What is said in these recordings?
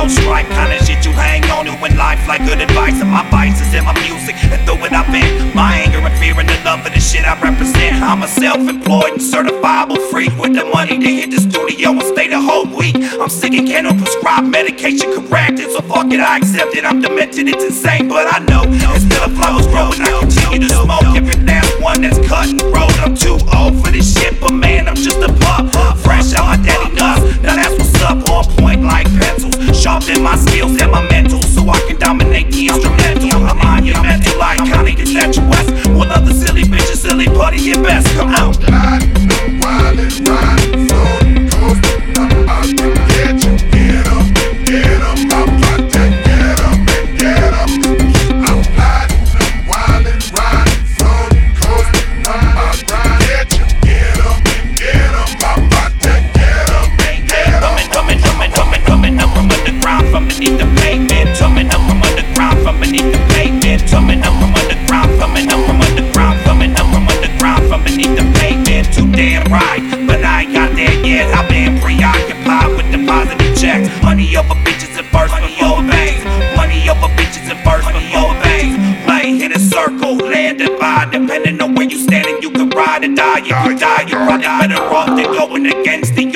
low stripe, kinda shit you hang on to in life like good advice. And my vices in my music, and through it I've been. My anger and fear and the love for the shit I represent. I'm a self-employed and certifiable freak with the money to hit the studio and stay the whole week. I'm sick and can't no prescribe medication corrected, so fuck it, I accept it. I'm demented, it's insane, but I know it's still a flowers growing. I continue to smoke every last one that's cut and rolled. I'm too old for this shit, but man, I'm just a pup. Fresh out my daddy nuts, now that's what's up. On point like pencils, sharpen my skills and my mental, so I can dominate the instrumental. I'm monumental like Connie the West. Well, other silly bitches, silly putty, your best. Come on. Riding, wildin', riding, floating, coasting. I'm out to get you. Get 'em and get 'em. I'm about to get 'em and get 'em. I'm riding, wildin', riding, floating, coasting. I'm about to get you. Get 'em and get 'em. I'm about to get 'em and get 'em. Coming up from underground, from beneath the pavement. Coming up from underground, from beneath the pavement. Coming up from underground, coming up from underground, coming up from underground, from beneath the pavement. Too damn right, but I ain't got there yet. I've been preoccupied with depositing checks. Money over bitches and first, money over banks. Money over bitches and first, money over banks. Play, hit a circle, land and buy. Depending on where you standing, you can ride or die. If you die, you're probably better off than going against the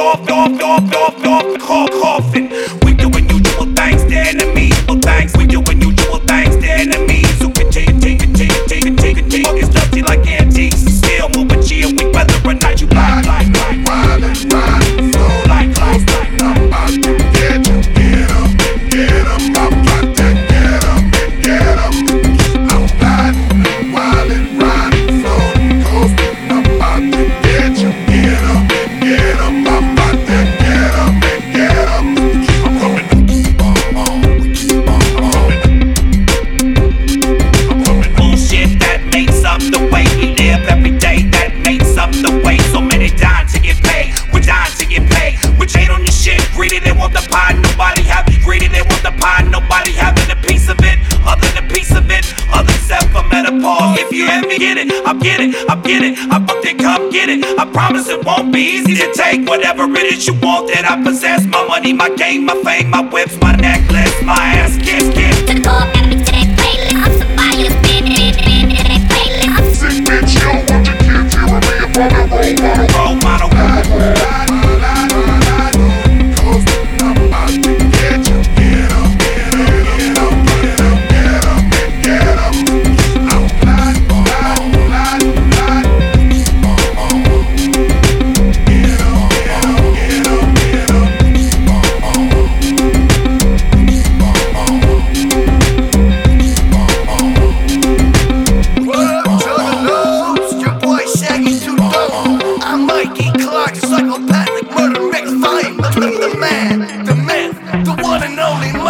coffin. We doing usual things to enemies. We doing usual things to enemies. So continue. It's dusty like antiques and still moving chill. We whether or not you like. Riding, floating, coasting. I'm about to get you. Get 'em and get 'em. I'm about to get 'em and get 'em. I'm riding, wildin', floating, coasting. I'm about to get you. Get 'em and get 'em. I'm about to get 'em and get 'em. I'm coming. Bullshit that makes up the way we live every day. That makes up the way so many dying to get paid. We're dying to get paid. Which hate on your shit. Greedy, they want the pie. Nobody have it. Greedy, they want the pie. Nobody having a piece of it. Other than piece of it. Other except for menopause. If you ever get it, I'll get it. I booked it, come get it. I promise it won't be easy to take whatever it is you want that I possess. My money, my game, my fame, my whips, my necklace, my ass kiss. To the core, back to that playlist. I'm somebody who's been in that playlist. Sick bitch, you don't want your kids hearing me upon that role model. Riding, coasting. I'm about to get you. Get 'em, get 'em, get 'em, get 'em, get 'em and get 'em. I'm riding, riding. Get 'em, get 'em, get 'em, get 'em. What up to the lobes? Your boy Shaggy Too Dope. I'm Mikey Clark, psychopathic murder mix fame. The man, the myth, the one and only